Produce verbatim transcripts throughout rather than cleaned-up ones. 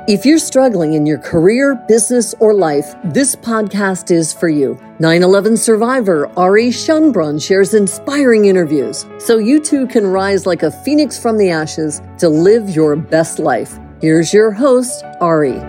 If you're struggling in your career, business, or life, this podcast is for you. nine eleven survivor Ari Schunbrunn shares inspiring interviews so you too can rise like a phoenix from the ashes to live your best life. Here's your host, Ari.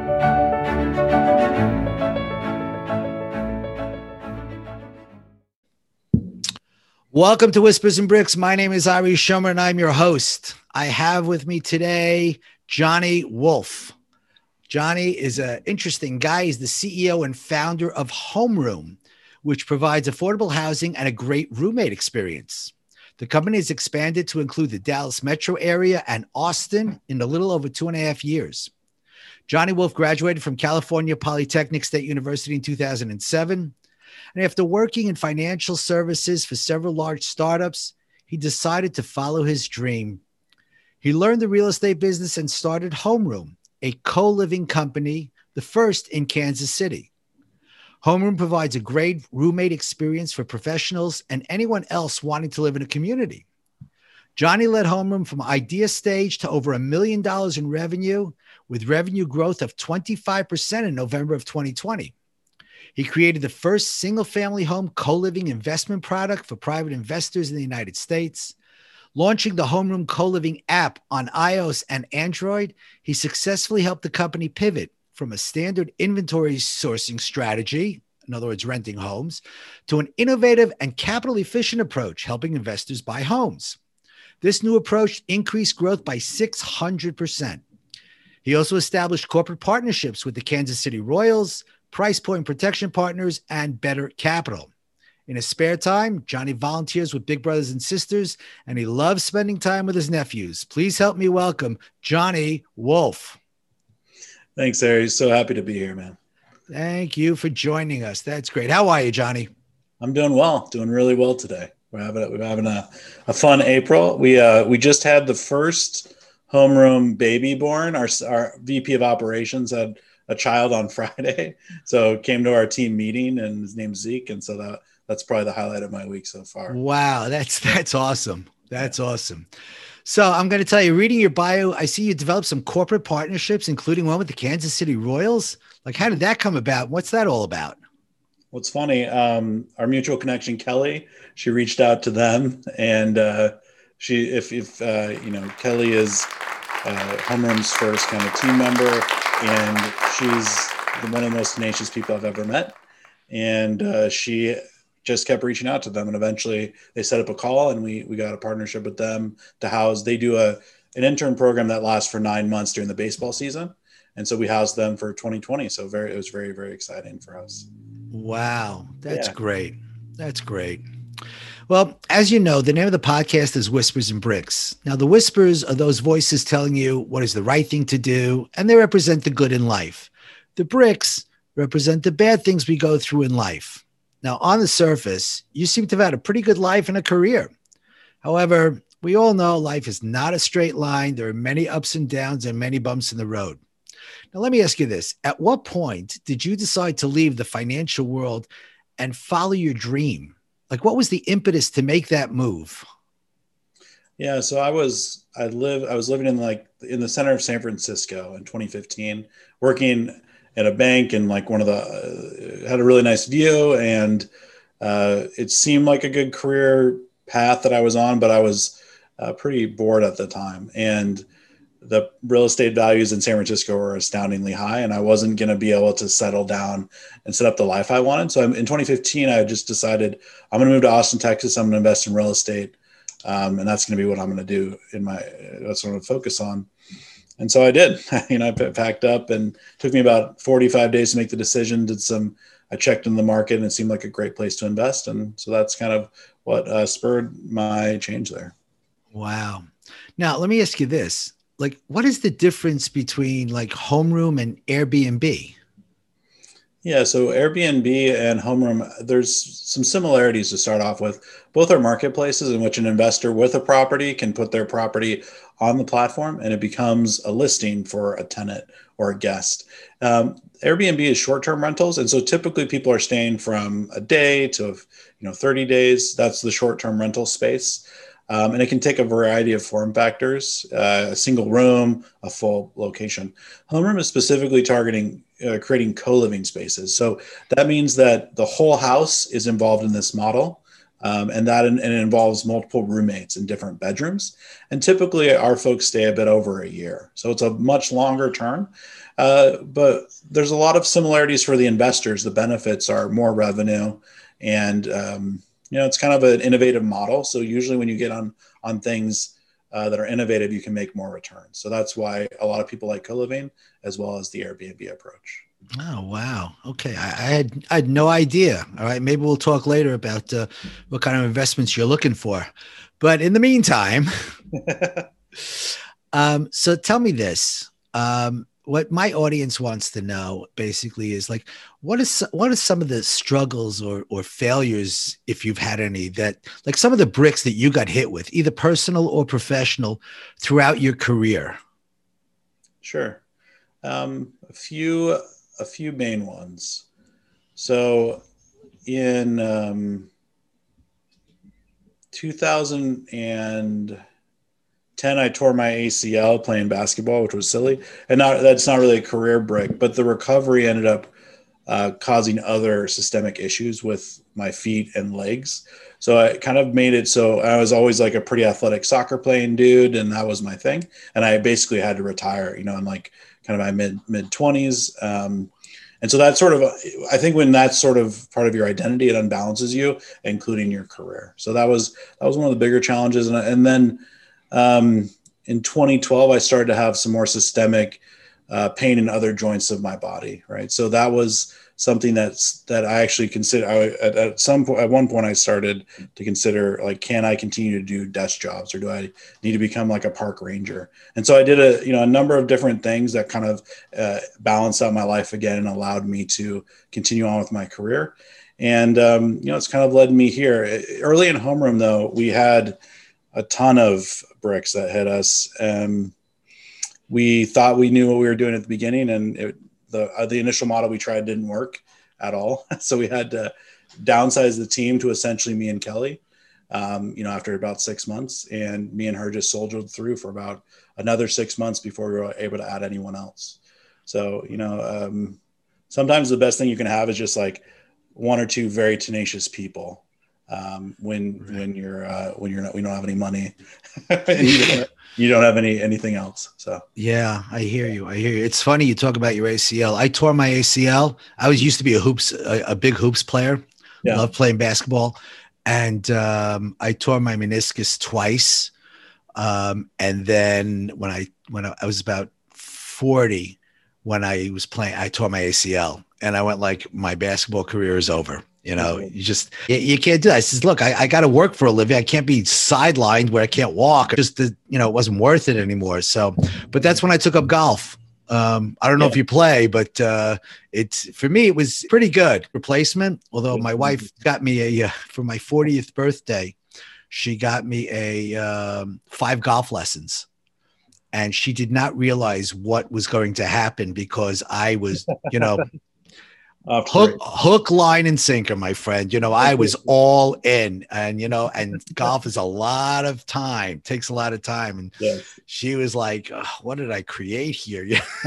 Welcome to Whispers and Bricks. My name is Ari Schunbrunn and I'm your host. I have with me today Johnny Wolf. Johnny is an interesting guy. He's the C E O and founder of Homeroom, which provides affordable housing and a great roommate experience. The company has expanded to include the Dallas metro area and Austin in a little over two and a half years. Johnny Wolf graduated from California Polytechnic State University in two thousand seven. And after working in financial services for several large startups, he decided to follow his dream. He learned the real estate business and started Homeroom, a co-living company, the first in Kansas City. Homeroom provides a great roommate experience for professionals and anyone else wanting to live in a community. Johnny led Homeroom from idea stage to over a million dollars in revenue, with revenue growth of twenty-five percent in November of twenty twenty. He created the first single-family home co-living investment product for private investors in the United States. Launching the Homeroom co-living app on iOS and Android, he successfully helped the company pivot from a standard inventory sourcing strategy, in other words, renting homes, to an innovative and capital-efficient approach, helping investors buy homes. This new approach increased growth by six hundred percent. He also established corporate partnerships with the Kansas City Royals, Price Point Protection Partners, and Better Capital. In his spare time, Johnny volunteers with Big Brothers and Sisters, and he loves spending time with his nephews. Please help me welcome Johnny Wolf. Thanks, Harry. So happy to be here, man. Thank you for joining us. That's great. How are you, Johnny? I'm doing well, doing really well today. We're having, we're having a, a fun April. We uh, we just had the first Homeroom baby born. Our, our V P of operations had a child on Friday, so came to our team meeting, and his name's Zeke, and so that that's probably the highlight of my week so far. Wow, that's that's awesome. That's yeah. awesome. So I'm going to tell you, reading your bio, I see you developed some corporate partnerships, including one with the Kansas City Royals. Like, how did that come about? What's that all about? What's funny, um, our mutual connection, Kelly, she reached out to them, and uh, she, if if uh, you know, Kelly is uh, Homeroom's first kind of team member, and she's one of the most tenacious people I've ever met. And uh, she just kept reaching out to them, and eventually they set up a call, and we we got a partnership with them to house. They do a an intern program that lasts for nine months during the baseball season, and so we housed them for twenty twenty. So very, it was very, very exciting for us. Wow, that's yeah. great. That's great. Well, as you know, the name of the podcast is Whispers and Bricks. Now, the whispers are those voices telling you what is the right thing to do, and they represent the good in life. The bricks represent the bad things we go through in life. Now, on the surface, you seem to have had a pretty good life and a career. However, we all know life is not a straight line. There are many ups and downs and many bumps in the road. Now, let me ask you this. At what point did you decide to leave the financial world and follow your dream? Like, what was the impetus to make that move? Yeah, so I was I live I was living in like in the center of San Francisco in twenty fifteen, working at a bank, and like one of the uh, had a really nice view, and uh, it seemed like a good career path that I was on, but I was uh, pretty bored at the time, and the real estate values in San Francisco were astoundingly high, and I wasn't going to be able to settle down and set up the life I wanted. So in twenty fifteen, I just decided I'm going to move to Austin, Texas. I'm going to invest in real estate. Um, and that's going to be what I'm going to do in my, that's what I'm going to focus on. And so I did, you know, I packed up, and it took me about forty-five days to make the decision. Did some, I checked in the market, and it seemed like a great place to invest. And so that's kind of what uh, spurred my change there. Wow. Now, let me ask you this. Like, what is the difference between like Homeroom and Airbnb? Yeah, so Airbnb and Homeroom, there's some similarities to start off with. Both are marketplaces in which an investor with a property can put their property on the platform, and it becomes a listing for a tenant or a guest. Um, Airbnb is short-term rentals, and so typically people are staying from a day to you know thirty days. That's the short-term rental space. Um, and it can take a variety of form factors, uh, a single room, a full location. Homeroom is specifically targeting uh, creating co-living spaces. So that means that the whole house is involved in this model. Um, and that and it involves multiple roommates in different bedrooms. And typically our folks stay a bit over a year. So it's a much longer term. Uh, but there's a lot of similarities for the investors. The benefits are more revenue and um, you know, it's kind of an innovative model. So usually when you get on, on things uh, that are innovative, you can make more returns. So that's why a lot of people like co-living as well as the Airbnb approach. Oh, wow. Okay. I, I had, I had no idea. All right. Maybe we'll talk later about uh, what kind of investments you're looking for. But in the meantime, um, so tell me this, um, what my audience wants to know basically is like, what is, what are some of the struggles or, or failures, if you've had any, that like some of the bricks that you got hit with, either personal or professional, throughout your career? Sure. Um, a few, a few main ones. So in um, two thousand ten, I tore my A C L playing basketball, which was silly. And not, that's not really a career break, but the recovery ended up uh, causing other systemic issues with my feet and legs. So I kind of made it so I was always like a pretty athletic soccer playing dude, and that was my thing. And I basically had to retire, you know, in like kind of my mid mid twenties. Um, and so that's sort of, I think when that's sort of part of your identity, it unbalances you, including your career. So that was, that was one of the bigger challenges. And, and then um, in twenty twelve, I started to have some more systemic uh, pain in other joints of my body. Right. So that was something that's, that I actually consider, I, at, at some point, at one point I started to consider, like, can I continue to do desk jobs, or do I need to become like a park ranger? And so I did a, you know, a number of different things that kind of uh, balanced out my life again and allowed me to continue on with my career. And, um, you know, it's kind of led me here. Early in homeroom though, we had a ton of bricks that hit us. Um, we thought we knew what we were doing at the beginning, and it, the uh, the initial model we tried didn't work at all. So we had to downsize the team to essentially me and Kelly, um, you know, after about six months, and me and her just soldiered through for about another six months before we were able to add anyone else. So, you know, um, sometimes the best thing you can have is just like one or two very tenacious people. Um, when, right. when you're, uh, when you're not, we don't have any money and you don't, you don't have any, anything else. So, yeah, I hear you. I hear you. It's funny you talk about your A C L. I tore my A C L. I was used to be a hoops, a, a big hoops player. Yeah. Love playing basketball. And, um, I tore my meniscus twice. Um, and then when I, when I, I was about forty, when I was playing, I tore my A C L, and I went like, my basketball career is over. You know, you just, you, you can't do that. I says, look, I, I got to work for a living. I can't be sidelined where I can't walk. Just, the, you know, it wasn't worth it anymore. So, but that's when I took up golf. Um, I don't know yeah. if you play, but uh, it's, for me, it was pretty good replacement. Although my wife got me a, uh, for my fortieth birthday, she got me a um, five golf lessons. And she did not realize what was going to happen, because I was, you know, hook, hook, line, and sinker, my friend. You know, I was all in, and, you know, and golf is a lot of time, takes a lot of time. And yes. she was like, oh, what did I create here?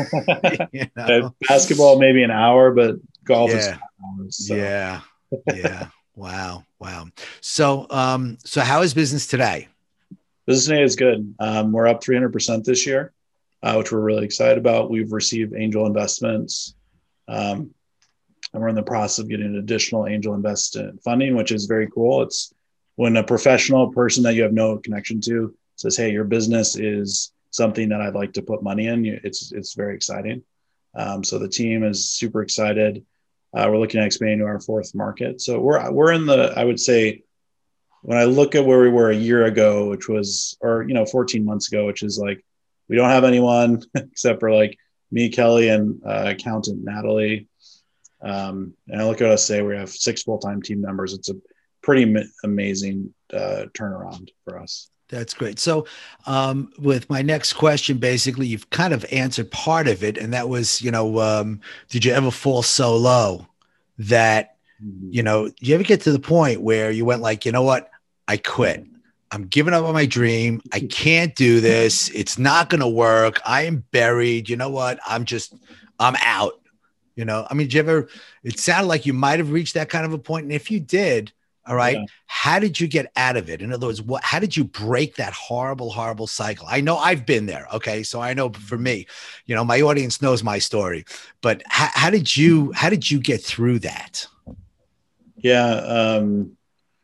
You know? Basketball, maybe an hour, but golf yeah. is five hours, so. Yeah. Yeah. Wow. Wow. So, um, so how is business today? Business today is good. Um, we're up three hundred percent this year, uh, which we're really excited about. We've received angel investments. Um, And we're in the process of getting additional angel investment funding, which is very cool. It's when a professional person that you have no connection to says, hey, your business is something that I'd like to put money in. It's, it's very exciting. Um, so the team is super excited. Uh, we're looking at expanding to our fourth market. So we're, we're in the, I would say, when I look at where we were a year ago, which was, or, you know, fourteen months ago, which is like, we don't have anyone except for like me, Kelly, and uh, accountant Natalie. Um, and I look at us say we have six full-time team members. It's a pretty ma- amazing uh, turnaround for us. That's great. So um, with my next question, basically, you've kind of answered part of it. And that was, you know, um, did you ever fall so low that, mm-hmm. you know, did you ever get to the point where you went like, you know what, I quit. I'm giving up on my dream. I can't do this. It's not going to work. I am buried. You know what? I'm just, I'm out. You know, I mean, did you ever, it sounded like you might have reached that kind of a point. And if you did, all right, yeah. How did you get out of it? In other words, what, how did you break that horrible, horrible cycle? I know I've been there. Okay. So I know for me, you know, my audience knows my story, but how, how did you, how did you get through that? Yeah. Um,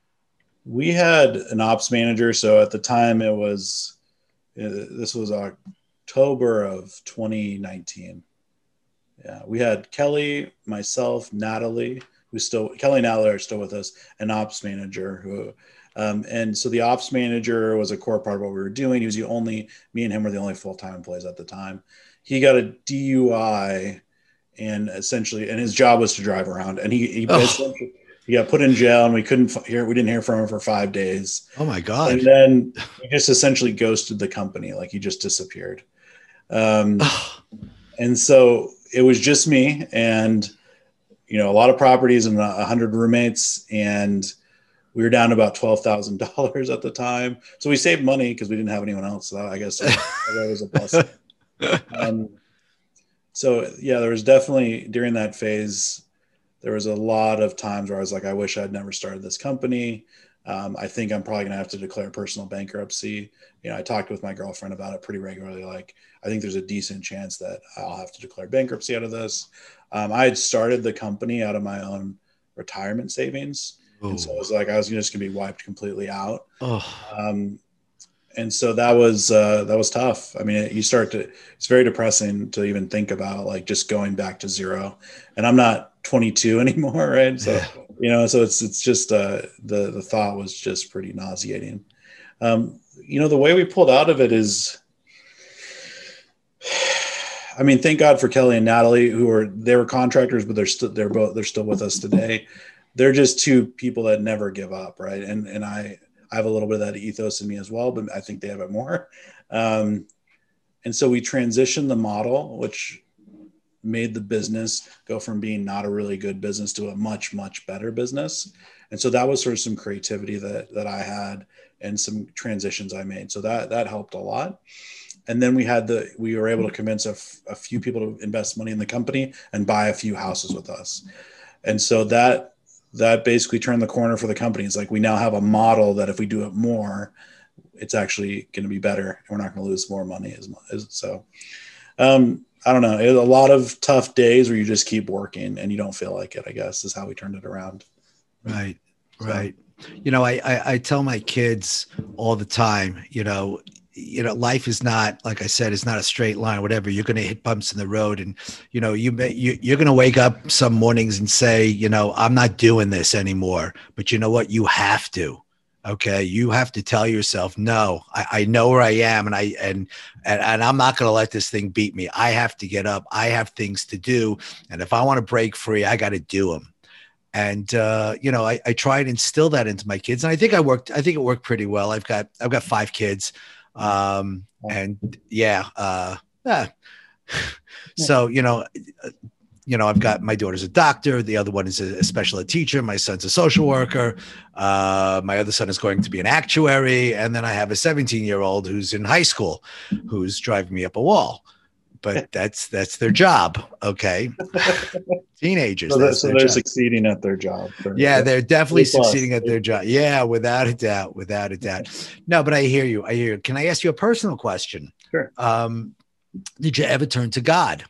we had an ops manager. So at the time it was, uh, this was October of twenty nineteen. Yeah. We had Kelly, myself, Natalie, who's still, Kelly and Natalie are still with us, an ops manager who, um, and so the ops manager was a core part of what we were doing. He was the only, me and him were the only full-time employees at the time. He got a D U I and essentially, and his job was to drive around, and he, he, oh. he got put in jail, and we couldn't hear, we didn't hear from him for five days. Oh my God. And then he just essentially ghosted the company. Like he just disappeared. Um, and so it was just me and, you know, a lot of properties and a hundred roommates, and we were down to about twelve thousand dollars at the time. So we saved money because we didn't have anyone else. So I guess that was a plus. um, so yeah, there was definitely during that phase, there was a lot of times where I was like, I wish I'd never started this company. Um, I think I'm probably going to have to declare personal bankruptcy. You know, I talked with my girlfriend about it pretty regularly. Like, I think there's a decent chance that I'll have to declare bankruptcy out of this. Um, I had started the company out of my own retirement savings. Ooh. And so it was like, I was just going to be wiped completely out. Oh. Um, and so that was, uh, that was tough. I mean, it, you start to, it's very depressing to even think about like just going back to zero. And I'm not twenty-two anymore. Right. So, yeah. you know, so it's, it's just, uh, the, the thought was just pretty nauseating. Um, you know, the way we pulled out of it is, I mean, thank God for Kelly and Natalie, who are, they were contractors, but they're still, they're both, they're still with us today. They're just two people that never give up. Right. And, and I, I have a little bit of that ethos in me as well, but I think they have it more. Um, and so we transitioned the model, which made the business go from being not a really good business to a much, much better business. And so that was sort of some creativity that, that I had and some transitions I made. So that, that helped a lot. And then we had the, we were able to convince a, f- a few people to invest money in the company and buy a few houses with us. And so that, that basically turned the corner for the company. It's like, we now have a model that if we do it more, it's actually going to be better. And we're not going to lose more money as much. As, so, um, I don't know. It was a lot of tough days where you just keep working and you don't feel like it, I guess, is how we turned it around. Right. So. Right. You know, I, I, I tell my kids all the time, you know, you know, life is not, like I said, it's not a straight line, whatever. You're going to hit bumps in the road. And, you know, you may, you, you're going to wake up some mornings and say, you know, I'm not doing this anymore, but you know what? You have to. Okay. You have to tell yourself, no, I, I know where I am. And I, and, and, and I'm not going to let this thing beat me. I have to get up. I have things to do. And if I want to break free, I got to do them. And, uh, you know, I, I try and instill that into my kids. And I think I worked, I think it worked pretty well. I've got, I've got five kids. Um, and yeah, uh, yeah. So, you know, you know, I've got, my daughter's a doctor. The other one is a, a special ed teacher. My son's a social worker. Uh, my other son is going to be an actuary. And then I have a seventeen year old who's in high school, who's driving me up a wall, but that's, that's their job. Okay. Teenagers. So, that, so they're job. succeeding at their job. They're, yeah, they're definitely succeeding at their job. Yeah, without a doubt, without a doubt. No, but I hear you. I hear you. Can I ask you a personal question? Sure. Um, did you ever turn to God?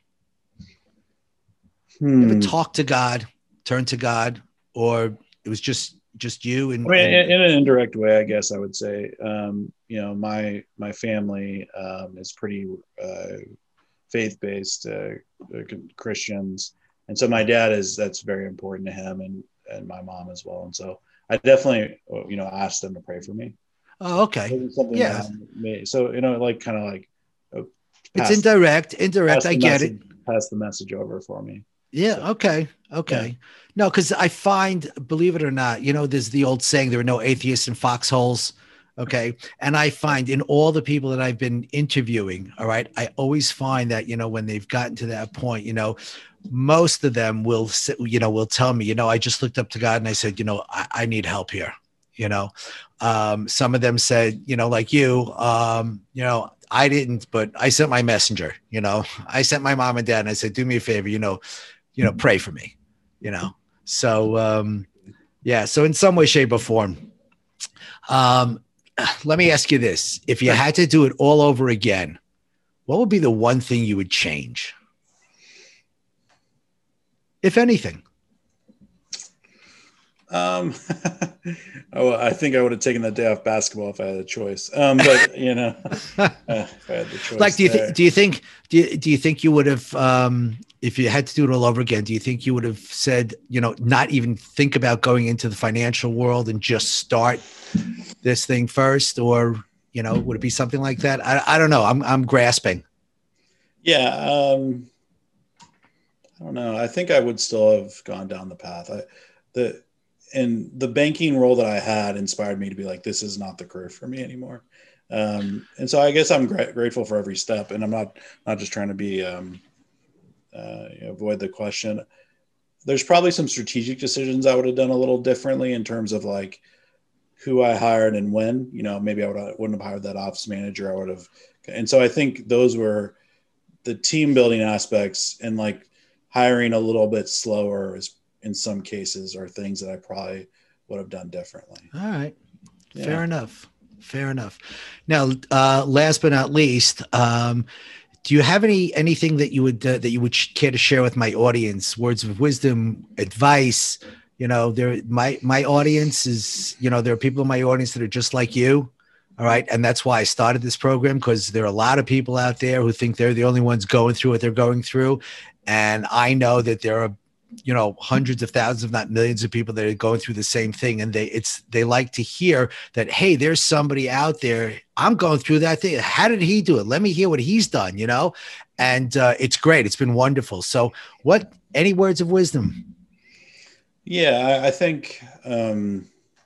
Hmm. You ever talk to God, turn to God, or it was just just you? And, I mean, and in an indirect way, I guess I would say. Um, you know, my my family um, is pretty uh, faith-based uh, Christians. And so my dad is, that's very important to him, and, and my mom as well. And so I definitely, you know, asked them to pray for me. Oh, okay. Yeah. May, so, you know, like kind of like, uh, it's indirect, indirect. I get message, it. Pass the message over for me. Yeah. So, okay. Okay. Yeah. No, because I find, believe it or not, you know, there's the old saying, there are no atheists in foxholes. Okay. And I find in all the people that I've been interviewing, all right, I always find that, you know, when they've gotten to that point, you know, most of them will, you know, will tell me, you know, I just looked up to God and I said, you know, I, I need help here. you know. Um, some of them said, you know, like you, um, you know, I didn't, but I sent my messenger, you know, I sent my mom and dad and I said, do me a favor, you know, you know, pray for me, you know? So, um, yeah. So in some way, shape or form, um, let me ask you this. If you had to do it all over again, what would be the one thing you would change? If anything. Um, oh, I think I would have taken that day off basketball if I had a choice. Um, but you know, uh, if I had the choice. Like, do you think? Do you think? Do you, do you think you would have, um, if you had to do it all over again? Do you think you would have said, you know, not even think about going into the financial world and just start this thing first, or you know, would it be something like that? I I don't know. I'm I'm grasping. Yeah. Um, I don't know. I think I would still have gone down the path. I the. And the banking role that I had inspired me to be like, this is not the career for me anymore. Um, and so I guess I'm gra- grateful for every step, and I'm not, not just trying to be, um, uh, you know, avoid the question. There's probably some strategic decisions I would have done a little differently in terms of like who I hired and when, you know, maybe I would, wouldn't have hired that office manager. I would have. And so I think those were the team building aspects, and like hiring a little bit slower is, in some cases, are things that I probably would have done differently. All right. Yeah. Fair enough. Fair enough. Now, uh, last but not least, um, do you have any, anything that you would, uh, that you would care to share with my audience? Words of wisdom, advice? You know, there, my, my audience is, you know, there are people in my audience that are just like you. All right. And that's why I started this program, because there are a lot of people out there who think they're the only ones going through what they're going through. And I know that there are, you know, hundreds of thousands, if not millions of people that are going through the same thing. And they, it's, they like to hear that, hey, there's somebody out there. I'm going through that thing. How did he do it? Let me hear what he's done, you know? And uh, it's great. It's been wonderful. So what, any words of wisdom? Yeah, I, I think, um,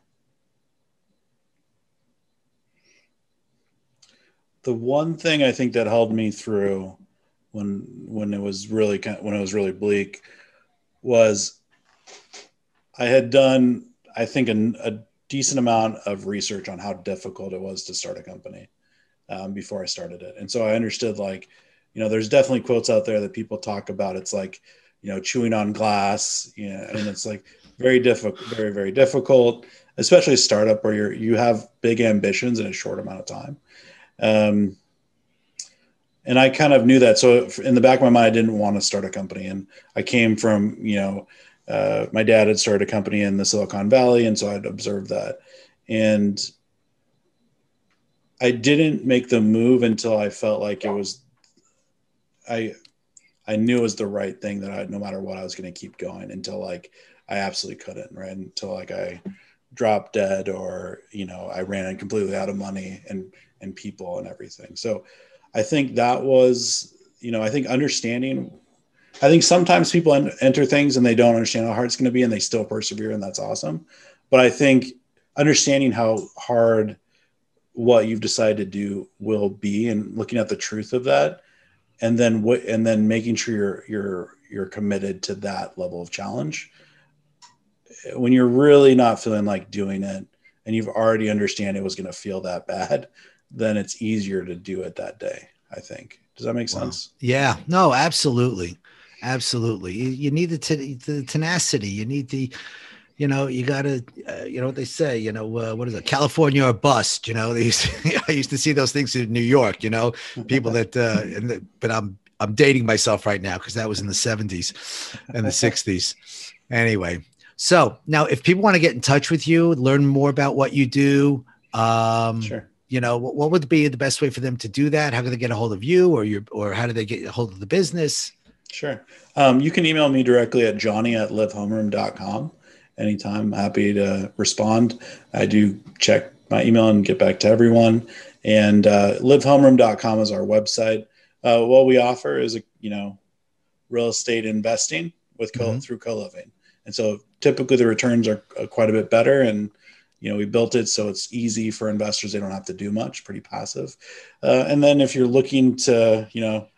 the one thing I think that held me through when, when it was really, when it was really bleak, was I had done, I think, a, a decent amount of research on how difficult it was to start a company um, before I started it. And so I understood, like, you know, there's definitely quotes out there that people talk about. It's like, you know, chewing on glass, you know, and it's like very difficult, very, very difficult, especially a startup where you're, you have big ambitions in a short amount of time. Um, And I kind of knew that. So in the back of my mind, I didn't want to start a company. And I came from, you know, uh, my dad had started a company in the Silicon Valley. And so I'd observed that. And I didn't make the move until I felt like it was, I, I knew it was the right thing, that I, no matter what, I was going to keep going until like I absolutely couldn't, right? Until like I dropped dead, or, you know, I ran completely out of money and, and people and everything. So I think that was, you know, I think understanding, I think sometimes people en- enter things and they don't understand how hard it's going to be, and they still persevere, and that's awesome. But I think understanding how hard what you've decided to do will be, and looking at the truth of that, and then what, and then making sure you're, you're, you're committed to that level of challenge. When you're really not feeling like doing it, and you've already understand it was going to feel that bad, then it's easier to do it that day, I think. Does that make sense? Wow. Yeah, no, absolutely. Absolutely. You, you need the, t- the tenacity. You need the, you know, you gotta, uh, you know what they say, you know, uh, what is it? California or bust, you know, they used to, I used to see those things in New York, you know, people that, uh, and the, but I'm, I'm dating myself right now, cause that was in the seventies and the sixties. Anyway. So now if people want to get in touch with you, learn more about what you do, um, Sure. you know, what, what would be the best way for them to do that? How can they get a hold of you, or your, or how do they get a hold of the business? Sure. Um, you can email me directly at johnny at live homeroom dot com. Anytime. Happy to respond. I do check my email and get back to everyone. And uh, live homeroom dot com is our website. Uh, what we offer is, a, you know, real estate investing with co- Mm-hmm. through co-living. And so typically the returns are uh, quite a bit better. And, you know, we built it so it's easy for investors. They don't have to do much, pretty passive. Uh, and then if you're looking to, you know,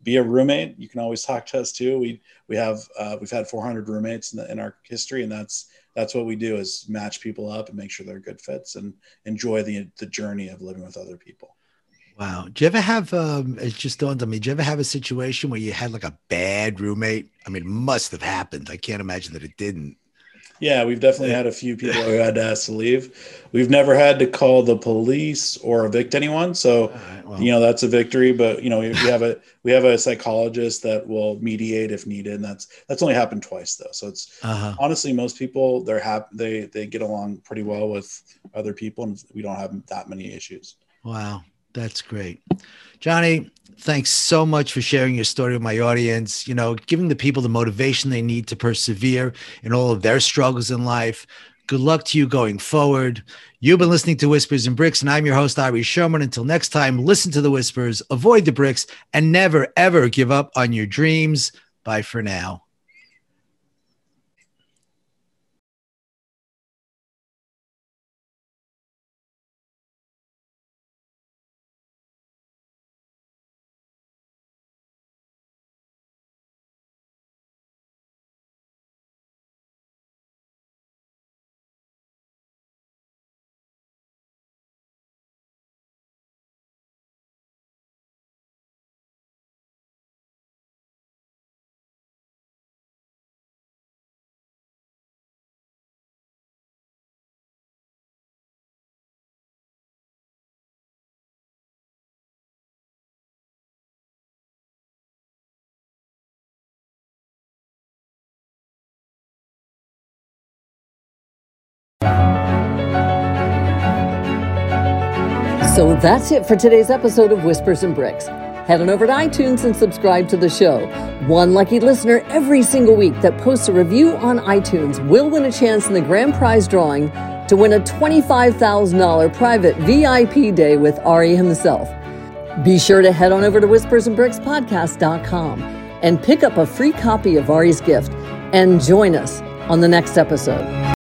be a roommate. You can always talk to us too. We we have uh, we've had four hundred roommates in, the, in our history, and that's that's what we do is match people up and make sure they're good fits and enjoy the the journey of living with other people. Wow. Do you ever have, um, it just dawned on me, do you ever have a situation where you had like a bad roommate? I mean, it must have happened. I can't imagine that it didn't. Yeah, we've definitely had a few people who had to ask to leave. We've never had to call the police or evict anyone. So, right, well. you know, that's a victory, but you know, we, we have a, we have a psychologist that will mediate if needed. And that's, that's only happened twice though. So it's uh-huh. honestly, most people they're happy. They, they get along pretty well with other people and we don't have that many issues. Wow. That's great. Johnny, thanks so much for sharing your story with my audience, you know, giving the people the motivation they need to persevere in all of their struggles in life. Good luck to you going forward. You've been listening to Whispers and Bricks, and I'm your host, Ari Sherman. Until next time, listen to the whispers, avoid the bricks, and never, ever give up on your dreams. Bye for now. So that's it for today's episode of Whispers and Bricks. Head on over to iTunes and subscribe to the show. One lucky listener every single week that posts a review on iTunes will win a chance in the grand prize drawing to win a twenty-five thousand dollars private V I P day with Ari himself. Be sure to head on over to whispers and bricks podcast dot com and pick up a free copy of Ari's gift and join us on the next episode.